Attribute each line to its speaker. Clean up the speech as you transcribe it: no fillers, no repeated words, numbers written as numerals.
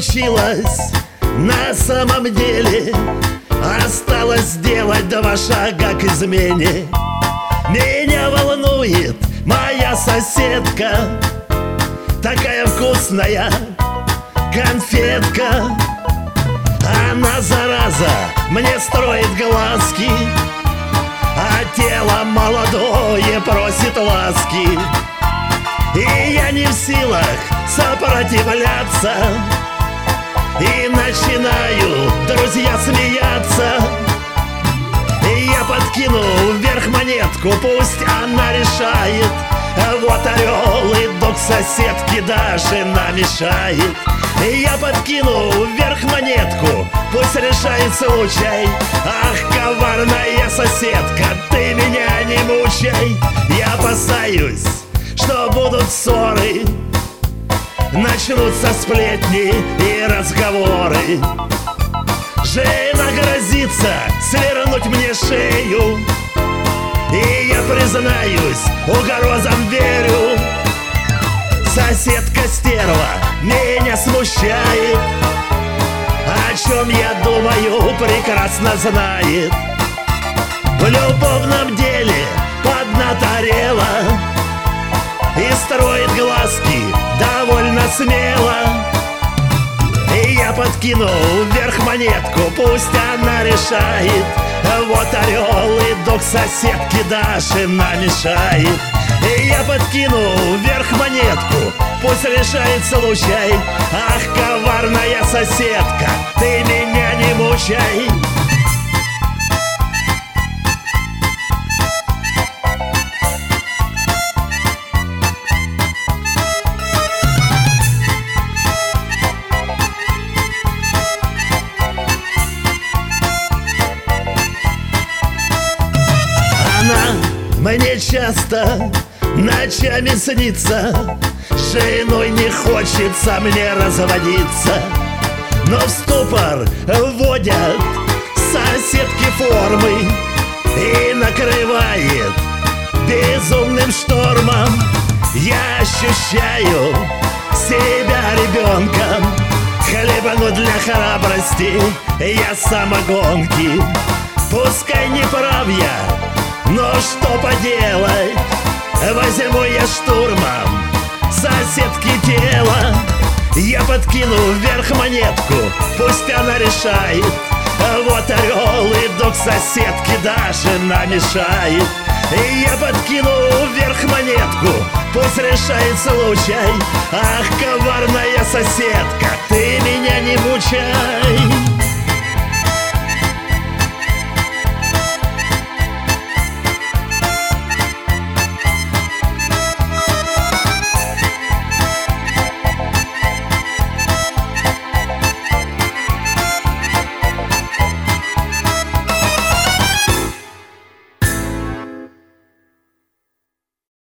Speaker 1: случилось на самом деле. Осталось сделать 2 шага к измене. Меня волнует моя соседка, такая вкусная конфетка. Она, зараза, мне строит глазки, а тело молодое просит ласки. И я не в силах сопротивляться, и начинаю друзья смеяться. И я подкину вверх монетку, пусть она решает. Вот орел и док соседки Даши намешает. И я подкину вверх монетку, пусть решает случай. Ах, коварная соседка, ты меня не мучай. Я опасаюсь, что будут ссоры, начнутся сплетни и разговоры. Жена грозится свернуть мне шею, и я признаюсь, угрозам верю. Соседка стерва меня смущает, о чем я думаю, прекрасно знает. В любовном деле поднаторела и строит глазки довольно смело. И я подкину вверх монетку, пусть она решает. Вот орел и док соседки Даши намешает. И я подкину вверх монетку, пусть решает случай. Ах, коварная соседка, ты меня не мучай. Мне часто ночами снится, с женой не хочется мне разводиться. Но в ступор вводят соседки формы и накрывает безумным штормом. Я ощущаю себя ребенком, хлебану для храбрости я самогонки. Пускай не прав я, но что поделать, возьму я штурмом соседки тело. Я подкину вверх монетку, пусть она решает. Вот орел и док соседки Даши намешает. И я подкину вверх монетку, пусть решает случай. Ах, коварная соседка, ты меня не мучай.